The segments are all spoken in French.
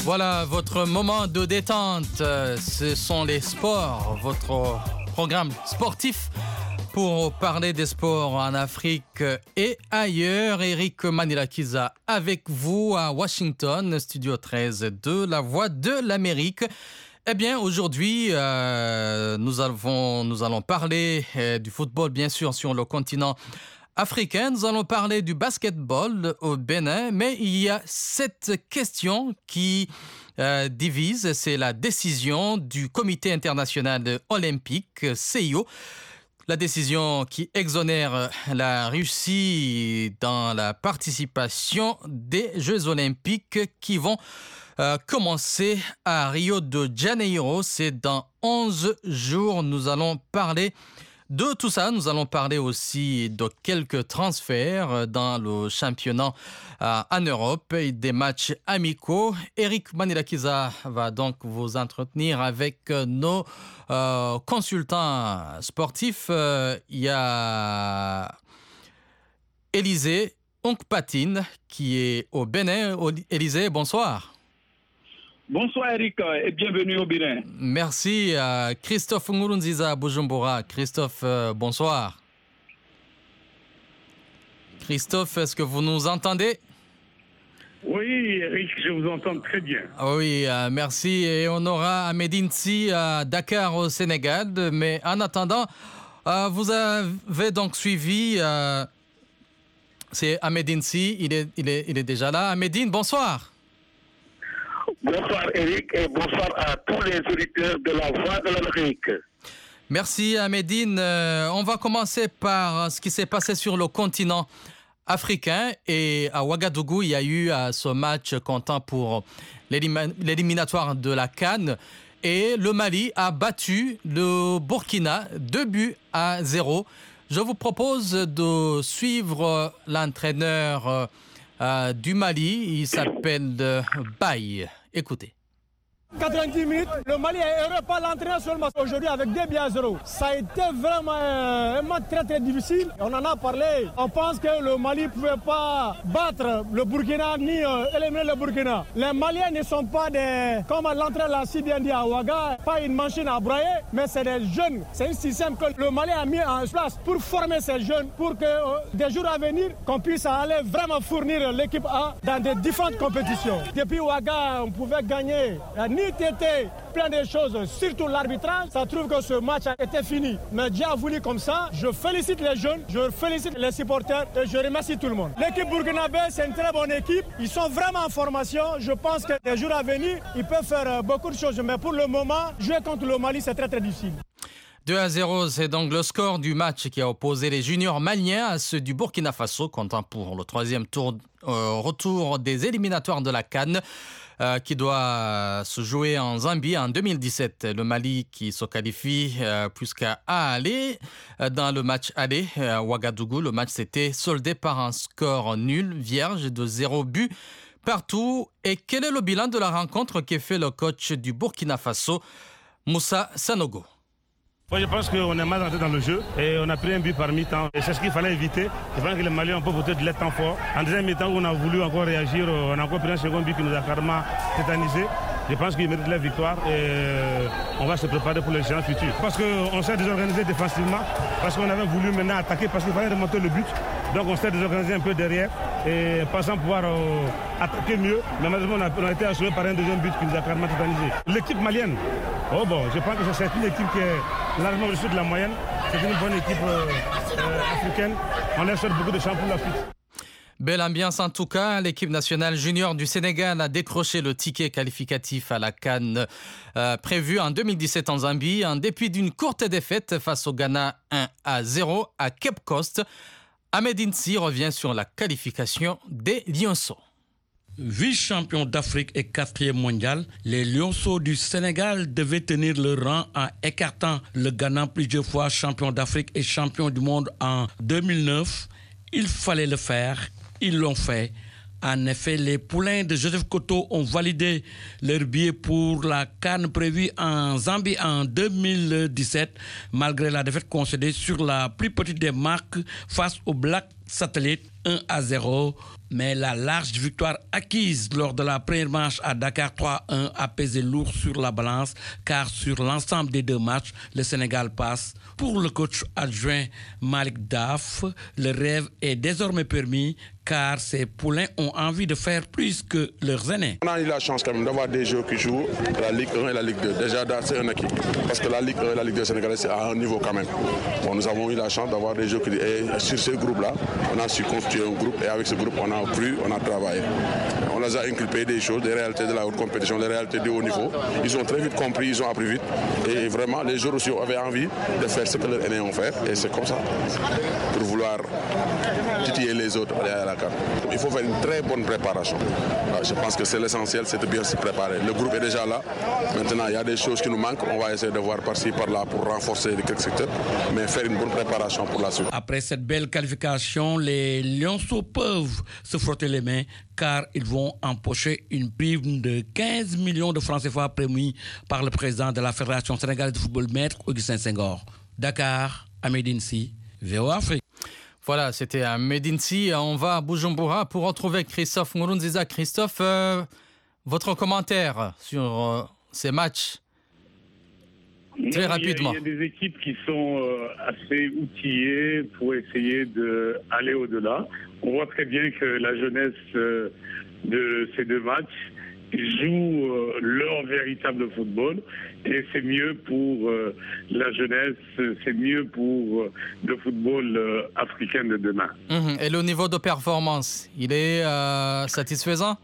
Voilà, votre moment de détente, ce sont les sports, votre programme sportif pour parler des sports en Afrique et ailleurs. Eric Manilakiza avec vous à Washington, studio 13 de La Voix de l'Amérique. Eh bien, aujourd'hui, nous allons parler du football, bien sûr, sur le continent africain. Nous allons parler du basketball au Bénin, mais il y a cette question qui divise, c'est la décision du Comité international olympique, CIO, la décision qui exonère la Russie dans la participation des Jeux olympiques qui vont commencer à Rio de Janeiro. C'est dans 11 jours. Nous allons parler de tout ça. Nous allons parler aussi de quelques transferts dans le championnat en Europe et des matchs amicaux. Eric Manilakiza va donc vous entretenir avec nos consultants sportifs. Il y a Élisée Onkpatine qui est au Bénin. Élisée, bonsoir. Bonsoir Eric et bienvenue au Bénin. Merci. Christophe Ngurunziza Bujumbura. Christophe, bonsoir. Christophe, est-ce que vous nous entendez? Oui Eric, je vous entends très bien. Oui, merci. Et on aura Ahmed Nsi à Dakar au Sénégal. Mais en attendant, vous avez donc suivi... c'est Ahmed Nsi, il est déjà là. Ahmed, bonsoir. Bonsoir Eric et bonsoir à tous les auditeurs de La Voix de l'Amérique. Merci Ahmedine. On va commencer par ce qui s'est passé sur le continent africain. Et à Ouagadougou, il y a eu ce match comptant pour l'éliminatoire de la CAN. Et le Mali a battu le Burkina 2-0. Je vous propose de suivre l'entraîneur du Mali. Il s'appelle Baye. Écoutez. 90 minutes, le Mali est heureux par l'entraîneur seulement aujourd'hui avec 2-0. Ça a été vraiment un match très très difficile. On en a parlé. On pense que le Mali ne pouvait pas battre le Burkina ni éliminer le Burkina. Les Maliens ne sont pas des, comme l'entraîneur l'a si bien dit à Ouaga, pas une machine à broyer, mais c'est des jeunes. C'est un système que le Mali a mis en place pour former ces jeunes, pour que des jours à venir, qu'on puisse aller vraiment fournir l'équipe A dans des différentes compétitions. Depuis Ouaga, on pouvait gagner était plein de choses, surtout l'arbitrage. Ça trouve que ce match a été fini. Mais Dieu a voulu comme ça. Je félicite les jeunes, je félicite les supporters et je remercie tout le monde. L'équipe burkinabé, c'est une très bonne équipe. Ils sont vraiment en formation. Je pense que les jours à venir, ils peuvent faire beaucoup de choses. Mais pour le moment, jouer contre le Mali, c'est très très difficile. 2-0, c'est donc le score du match qui a opposé les juniors maliens à ceux du Burkina Faso, comptant pour le troisième retour des éliminatoires de la CAN. Qui doit se jouer en Zambie en 2017. Le Mali qui se qualifie puisqu'à aller dans le match aller à Ouagadougou. Le match s'était soldé par un score nul, vierge de 0 but partout. Et quel est le bilan de la rencontre qu'est fait le coach du Burkina Faso, Moussa Sanogo? Moi, je pense qu'on est mal rentré dans le jeu et on a pris un but par mi-temps. Et c'est ce qu'il fallait éviter. Je pense que les Maliens ont pas voté de l'aide temps fort. En deuxième mi-temps, où on a voulu encore réagir, on a encore pris un second but qui nous a carrément tétanisé. Je pense qu'ils méritent la victoire et on va se préparer pour les échéances futures. Parce qu'on s'est désorganisé défensivement, parce qu'on avait voulu maintenant attaquer, parce qu'il fallait remonter le but. Donc on s'est désorganisé un peu derrière et pensant pouvoir attaquer mieux. Mais malheureusement, on a été assuré par un deuxième but qui nous a carrément tétanisé. L'équipe malienne, je pense que c'est une équipe qui est largement au-dessus de la moyenne. C'est une bonne équipe africaine. On leur souhaite beaucoup de chance pour la suite. Belle ambiance en tout cas. L'équipe nationale junior du Sénégal a décroché le ticket qualificatif à la CAN prévu en 2017 en Zambie en dépit d'une courte défaite face au Ghana 1-0 à Cape Coast. Ahmed Nsi revient sur la qualification des Lionceaux. Vice-champion d'Afrique et 4e mondial, les Lionceaux du Sénégal devaient tenir le rang en écartant le Ghana, plusieurs fois champion d'Afrique et champion du monde en 2009. Il fallait le faire, ils l'ont fait. En effet, les poulains de Joseph Koto ont validé leur billet pour la CAN prévue en Zambie en 2017, malgré la défaite concédée sur la plus petite des marques face aux Blacks Satellite 1-0. Mais la large victoire acquise lors de la première manche à Dakar 3-1 a pesé lourd sur la balance, car sur l'ensemble des deux matchs, le Sénégal passe. Pour le coach adjoint Malik Daf, le rêve est désormais permis, car ces poulains ont envie de faire plus que leurs aînés. On a eu la chance quand même d'avoir des joueurs qui jouent la Ligue 1 et la Ligue 2. Déjà, c'est un acquis. Parce que la Ligue 1 et la Ligue 2 sénégalaise, c'est à un niveau quand même. Bon, nous avons eu la chance d'avoir des joueurs qui... Et sur ce groupe-là, on a su construire un groupe et avec ce groupe, on a cru, on a travaillé. On les a inculpé des choses, des réalités de la haute compétition, des réalités du haut niveau. Ils ont très vite compris, ils ont appris vite. Et vraiment, les joueurs aussi avaient envie de faire ce que leurs aînés ont fait. Et c'est comme ça. Pour vouloir titiller les autres à la carte. Il faut faire une très bonne préparation. Je pense que c'est l'essentiel, c'est de bien se préparer. Le groupe est déjà là. Maintenant, il y a des choses qui nous manquent. On va essayer de voir par-ci, par-là pour renforcer quelques secteurs, mais faire une bonne préparation pour la suite. Après cette belle qualification, les Lionceaux peuvent se frotter les mains car ils vont empocher une prime de 15 millions de francs CFA promis par le président de la Fédération sénégalaise de football, Maître Augustin Senghor. Dakar, Amédine Sy, VOA Afrique. Voilà, c'était à Medinsi. On va à Bujumbura pour retrouver Christophe Nkurunziza. Christophe, votre commentaire sur ces matchs très rapidement. Il y a des équipes qui sont assez outillées pour essayer d'aller au-delà. On voit très bien que la jeunesse de ces deux matchs jouent leur véritable football et c'est mieux pour la jeunesse, c'est mieux pour le football africain de demain. Et le niveau de performance, il est satisfaisant?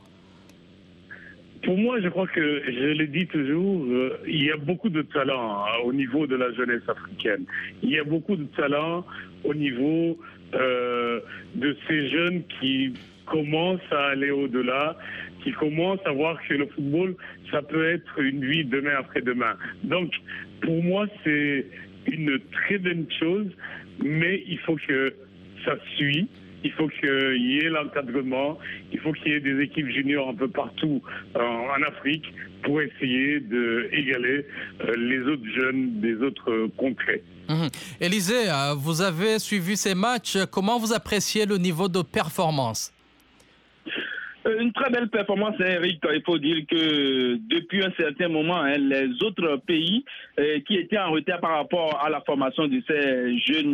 Pour moi, je crois que, je l'ai dit toujours, il y a beaucoup de talent au niveau de la jeunesse africaine. Il y a beaucoup de talent au niveau de ces jeunes qui commencent à aller au-delà, qui commencent à voir que le football, ça peut être une vie demain après-demain. Donc, pour moi, c'est une très bonne chose, mais il faut que ça suive. Il faut qu'il y ait l'encadrement, il faut qu'il y ait des équipes juniors un peu partout en Afrique pour essayer d'égaler les autres jeunes des autres contrées. Élisée, vous avez suivi ces matchs. Comment vous appréciez le niveau de performance? Une très belle performance, Eric. Il faut dire que depuis un certain moment, les autres pays qui étaient en retard par rapport à la formation de ces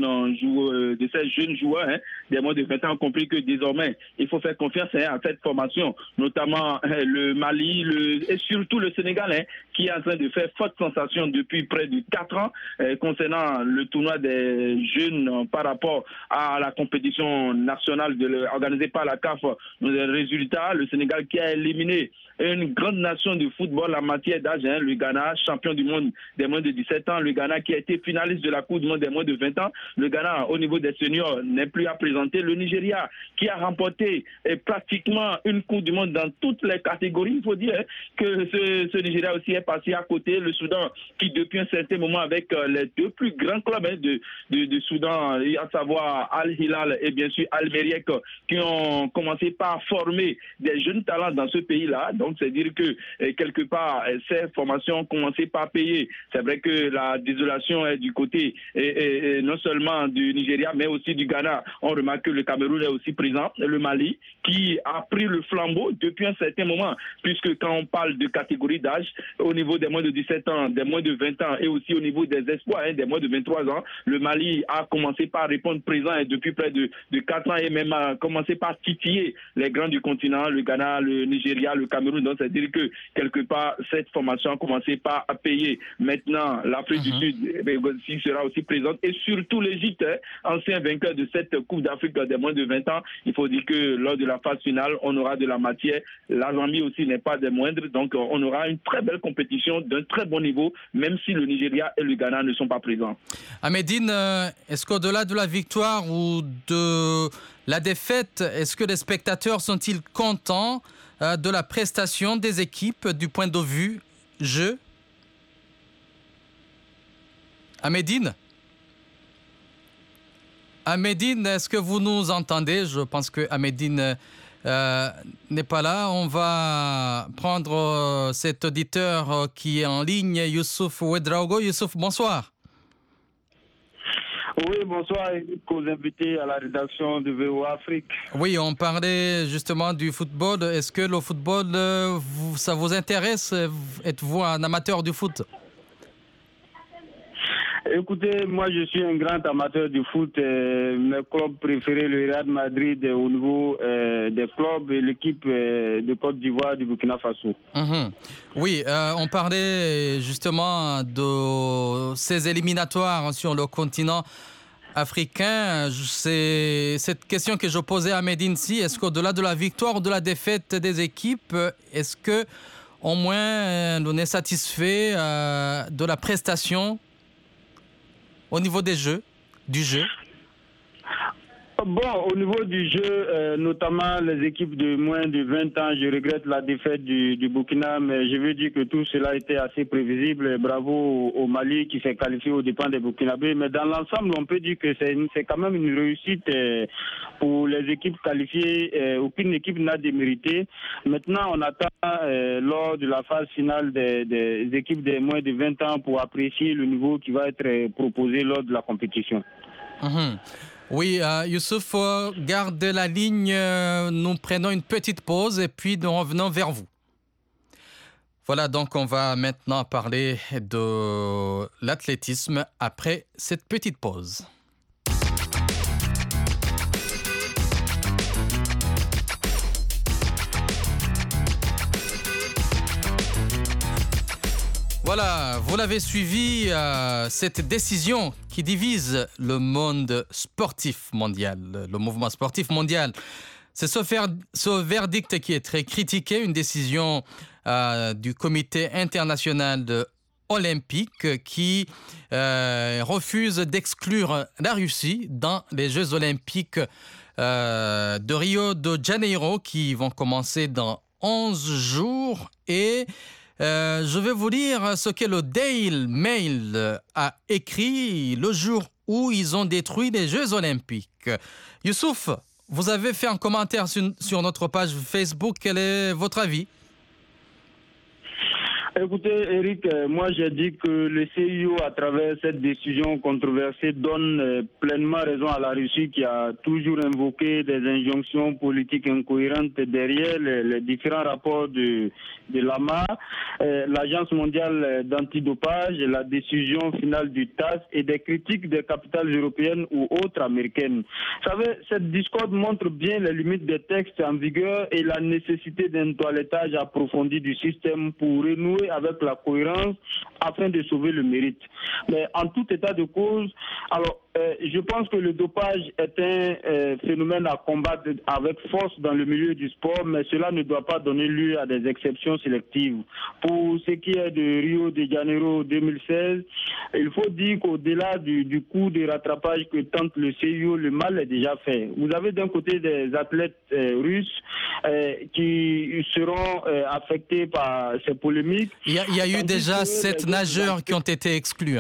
jeunes joueurs, des moins de 20 ans, ont compris que désormais, il faut faire confiance à cette formation, notamment le Mali et surtout le Sénégal, qui est en train de faire forte sensation depuis près de 4 ans concernant le tournoi des jeunes par rapport à la compétition nationale organisée par la CAF. Les résultats, le Sénégal qui a éliminé une grande nation de football en matière d'âge, le Ghana, champion du monde des moins de 17 ans, le Ghana qui a été finaliste de la Coupe du monde des moins de 20 ans, le Ghana au niveau des seniors n'est plus à présenter, le Nigeria qui a remporté pratiquement une Coupe du monde dans toutes les catégories. Il faut dire que ce Nigeria aussi est passé à côté, le Soudan qui depuis un certain moment avec les deux plus grands clubs de Soudan, à savoir Al-Hilal et bien sûr Al-Meriek, qui ont commencé par former des jeunes talents dans ce pays-là. Donc, c'est dire que, quelque part, ces formations ont commencé par payer. C'est vrai que la désolation est du côté, non seulement du Nigeria, mais aussi du Ghana. On remarque que le Cameroun est aussi présent, le Mali, qui a pris le flambeau depuis un certain moment, puisque quand on parle de catégorie d'âge, au niveau des moins de 17 ans, des moins de 20 ans, et aussi au niveau des espoirs, des moins de 23 ans, le Mali a commencé par répondre présent depuis près de 4 ans, et même a commencé par titiller les grands du continent, le Ghana, le Nigeria, le Cameroun. Donc, c'est-à-dire que, quelque part, cette formation a commencé par payer. Maintenant, l'Afrique du Sud aussi sera aussi présente. Et surtout l'Égypte, ancien vainqueur de cette Coupe d'Afrique des moins de 20 ans. Il faut dire que lors de la phase finale, on aura de la matière. La Zambie aussi n'est pas des moindres. Donc, on aura une très belle compétition d'un très bon niveau, même si le Nigeria et le Ghana ne sont pas présents. Amédine, est-ce qu'au-delà de la victoire ou de la défaite, est-ce que les spectateurs sont-ils contents de la prestation des équipes du point de vue jeu? Amédine, est-ce que vous nous entendez? Je pense que Amédine n'est pas là. On va prendre cet auditeur qui est en ligne, Youssouf Ouedraogo. Youssouf, bonsoir. Oui, bonsoir aux invités à la rédaction de VOA Afrique. Oui, on parlait justement du football. Est-ce que le football, ça vous intéresse? Êtes-vous un amateur du foot? Écoutez, moi je suis un grand amateur du foot. Mes clubs préférés, le Real Madrid au niveau des clubs et l'équipe de Côte d'Ivoire, du Burkina Faso. Oui, on parlait justement de ces éliminatoires sur le continent africain. C'est cette question que je posais à Medinsi. Est-ce qu'au-delà de la victoire ou de la défaite des équipes, est-ce que au moins on est satisfait de la prestation au niveau du jeu? Bon, au niveau du jeu, notamment les équipes de moins de 20 ans, je regrette la défaite du Burkina, mais je veux dire que tout cela était assez prévisible. Bravo au Mali qui s'est qualifié aux dépens des Burkinabés. Mais dans l'ensemble, on peut dire que c'est quand même une réussite pour les équipes qualifiées. Aucune équipe n'a démérité. Maintenant, on attend lors de la phase finale des équipes de moins de 20 ans pour apprécier le niveau qui va être proposé lors de la compétition. Oui, Youssouf, garde la ligne. Nous prenons une petite pause et puis nous revenons vers vous. Voilà, donc on va maintenant parler de l'athlétisme après cette petite pause. Voilà, vous l'avez suivi, cette décision qui divise le monde sportif mondial, le mouvement sportif mondial. C'est ce verdict qui est très critiqué, une décision du comité international olympique qui refuse d'exclure la Russie dans les Jeux olympiques de Rio de Janeiro qui vont commencer dans 11 jours et je vais vous lire ce que le Daily Mail a écrit le jour où ils ont détruit les Jeux olympiques. Youssouf, vous avez fait un commentaire sur notre page Facebook. Quel est votre avis? Écoutez, Eric, moi j'ai dit que le CIO, à travers cette décision controversée, donne pleinement raison à la Russie qui a toujours invoqué des injonctions politiques incohérentes derrière les différents rapports de l'AMA, l'Agence mondiale d'antidopage, la décision finale du TAS et des critiques des capitales européennes ou autres américaines. Vous savez, cette discorde montre bien les limites des textes en vigueur et la nécessité d'un toilettage approfondi du système pour renouer avec la cohérence afin de sauver le mérite. Mais en tout état de cause, alors je pense que le dopage est un phénomène à combattre avec force dans le milieu du sport, mais cela ne doit pas donner lieu à des exceptions sélectives. Pour ce qui est de Rio de Janeiro 2016, il faut dire qu'au-delà du coup de rattrapage que tente le CIO, le mal est déjà fait. Vous avez d'un côté des athlètes russes qui seront affectés par ces polémiques. Il y a eu déjà 7 nageurs qui ont été exclus.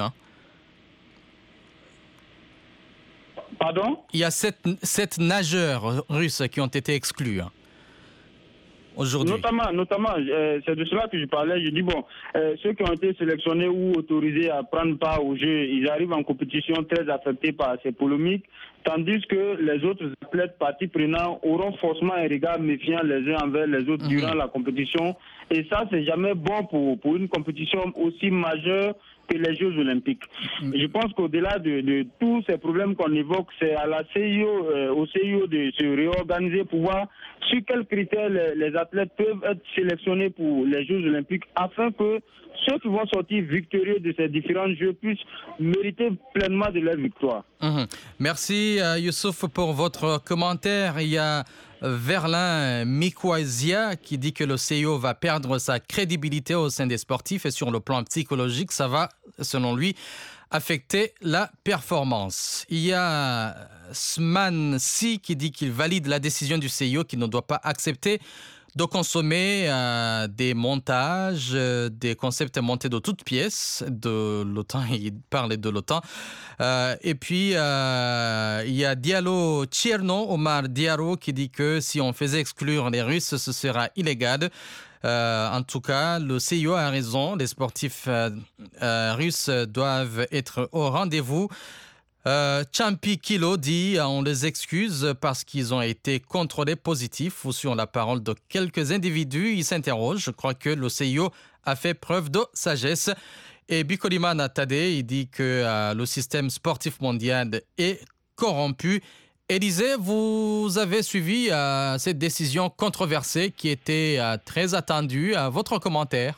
Pardon? Il y a 7 nageurs russes qui ont été exclus aujourd'hui. Notamment, c'est de cela que je parlais. Je dis, ceux qui ont été sélectionnés ou autorisés à prendre part au jeu, ils arrivent en compétition très affectés par ces polémiques, tandis que les autres athlètes parties prenantes auront forcément un regard méfiant les uns envers les autres durant la compétition. Et ça, c'est jamais bon pour une compétition aussi majeure que les Jeux olympiques. Je pense qu'au-delà de tous ces problèmes qu'on évoque, c'est à la CIO, au CIO de se réorganiser pour voir sur quels critères les athlètes peuvent être sélectionnés pour les Jeux olympiques afin que ceux qui vont sortir victorieux de ces différents Jeux puissent mériter pleinement de leur victoire. Merci Youssouf pour votre commentaire. Il y a Verlin Mikwazia qui dit que le CIO va perdre sa crédibilité au sein des sportifs et sur le plan psychologique, ça va, selon lui, affecter la performance. Il y a Sman Si qui dit qu'il valide la décision du CIO qui ne doit pas accepter de consommer des montages, des concepts montés de toutes pièces de l'OTAN. Il parlait de l'OTAN. Et puis, il y a Diallo Tcherno, Omar Diallo, qui dit que si on faisait exclure les Russes, ce sera illégal. En tout cas, le CIO a raison. Les sportifs russes doivent être au rendez-vous. Champi Kilo dit on les excuse parce qu'ils ont été contrôlés positifs ou sur la parole de quelques individus. Il s'interroge. Je crois que le CIO a fait preuve de sagesse. Et Bikolimana Tade, il dit que le système sportif mondial est corrompu. Élisée, vous avez suivi cette décision controversée qui était très attendue. Votre commentaire?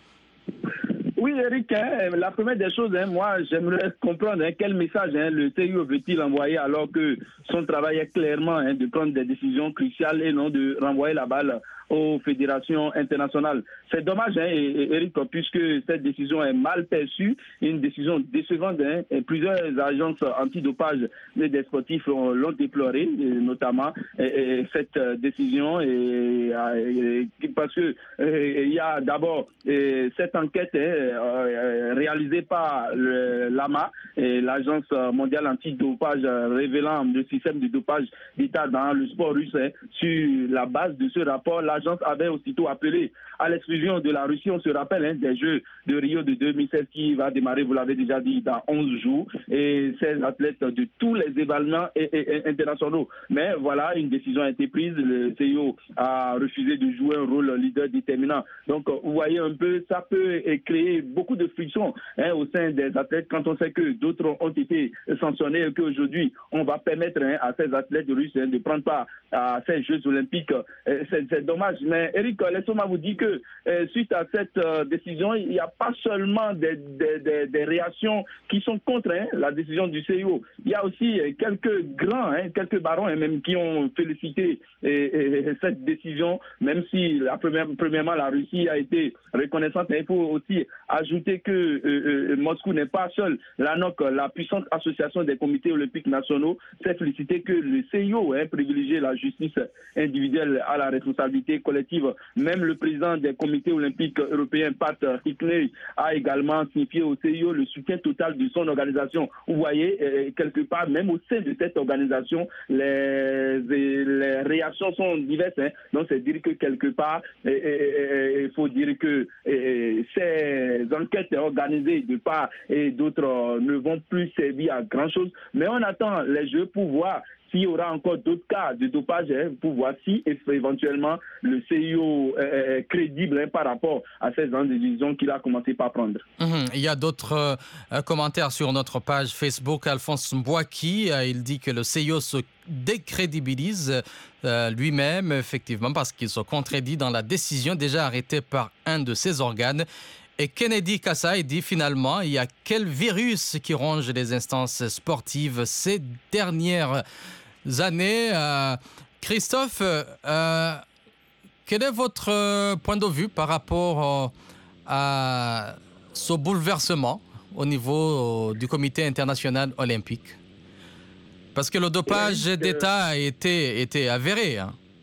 Oui, Eric, la première des choses, moi, j'aimerais comprendre quel message le CIO veut-il envoyer alors que son travail est clairement de prendre des décisions cruciales et non de renvoyer la balle aux fédérations internationales. C'est dommage, Eric, puisque cette décision est mal perçue, une décision décevante. Et plusieurs agences antidopage des sportifs l'ont déploré, notamment cette décision, parce que il y a d'abord cette enquête réalisée par l'AMA, l'Agence mondiale antidopage, révélant le système de dopage d'État dans le sport russe. Sur la base de ce rapport, l'agence avait aussitôt appelé à l'exclusion de la Russie. On se rappelle des Jeux de Rio de 2016 qui va démarrer, vous l'avez déjà dit, dans 11 jours. Et 16 athlètes de tous les événements internationaux. Mais voilà, une décision a été prise. Le CIO a refusé de jouer un rôle leader déterminant. Donc, vous voyez un peu, ça peut créer beaucoup de friction au sein des athlètes quand on sait que d'autres ont été sanctionnés et qu'aujourd'hui, on va permettre à ces athlètes russes de prendre part à ces Jeux olympiques. C'est dommage. Mais Eric, laissez-moi vous dire que suite à cette décision, il n'y a pas seulement des réactions qui sont contre la décision du CIO. Il y a aussi quelques grands, quelques barons même qui ont félicité cette décision, même si premièrement la Russie a été reconnaissante. Il faut aussi ajouter que Moscou n'est pas seul. L'ANOC, la puissante association des comités olympiques nationaux, s'est félicité que le CIO ait privilégié la justice individuelle à la responsabilité collective. Même le président des comités olympiques européens, Pat Hickney, a également signifié au CIO le soutien total de son organisation. Vous voyez, quelque part, même au sein de cette organisation, les réactions sont diverses. Donc, c'est dire que quelque part, il faut dire que ces enquêtes organisées de part et d'autres ne vont plus servir à grand-chose. Mais on attend les Jeux pour voir s'il y aura encore d'autres cas de dopage, pour voir si éventuellement le CIO est crédible par rapport à ces décisions qu'il a commencé par prendre. Il y a d'autres commentaires sur notre page Facebook. Alphonse Mbouaki, il dit que le CIO se décrédibilise lui-même, effectivement, parce qu'il se contredit dans la décision déjà arrêtée par un de ses organes. Et Kennedy Kassai dit finalement, il y a quel virus qui ronge les instances sportives ces dernières années. Christophe, quel est votre point de vue par rapport à ce bouleversement au niveau du Comité international olympique? Parce que le dopage d'État a été avéré.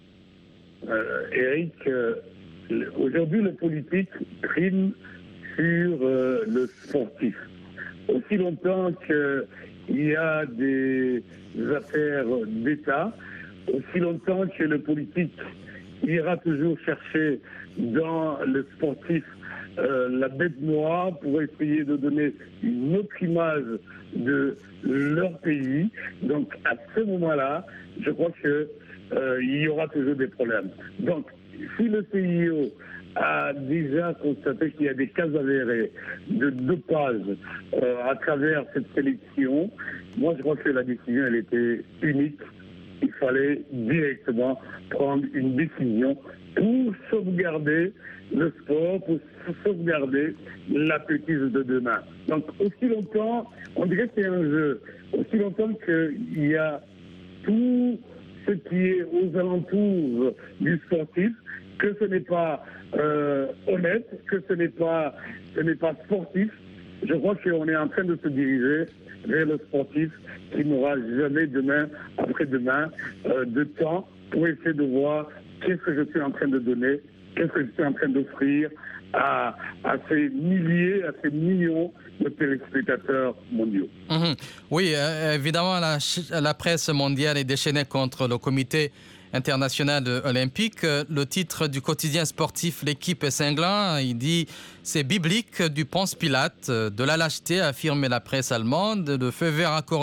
Eric, aujourd'hui le politique prime sur le sportif. Aussi longtemps qu'il y a des affaires d'État, aussi longtemps que le politique ira toujours chercher dans le sportif la bête noire pour essayer de donner une autre image de leur pays. Donc à ce moment-là, je crois qu'il y aura toujours des problèmes. Donc si le CIO a déjà constaté qu'il y a des cas avérés de dopage à travers cette sélection, moi je crois que la décision elle était unique. Il fallait directement prendre une décision pour sauvegarder le sport, pour sauvegarder l'athlétisme de demain. Donc aussi longtemps, on dirait que c'est un jeu, aussi longtemps qu'il y a tout ce qui est aux alentours du sportif, que ce n'est pas honnête, que ce n'est pas sportif, je crois qu'on est en train de se diriger vers le sportif qui n'aura jamais demain, après-demain, de temps pour essayer de voir qu'est-ce que je suis en train de donner, qu'est-ce que je suis en train d'offrir à ces milliers, à ces millions de téléspectateurs mondiaux. Oui, évidemment, la presse mondiale est déchaînée contre le comité international olympique. Le titre du quotidien sportif L'équipe est cinglant. Il dit « C'est biblique du Ponce Pilate, de la lâcheté », affirme la presse allemande. Le feu vert accordé